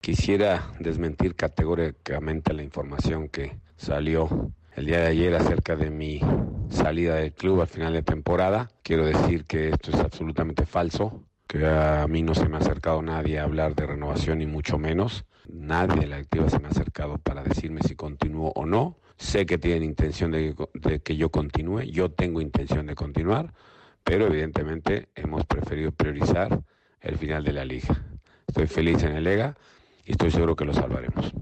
Quisiera desmentir categóricamente la información que salió el día de ayer acerca de mi salida del club al final de temporada. Quiero decir que esto es absolutamente falso, que a mí no se me ha acercado nadie a hablar de renovación, y mucho menos. Nadie de la directiva se me ha acercado para decirme si continúo o no. Sé que tienen intención de que yo continúe, yo tengo intención de continuar, pero evidentemente hemos preferido priorizar el final de la liga. Estoy feliz en el EGA y estoy seguro que lo salvaremos.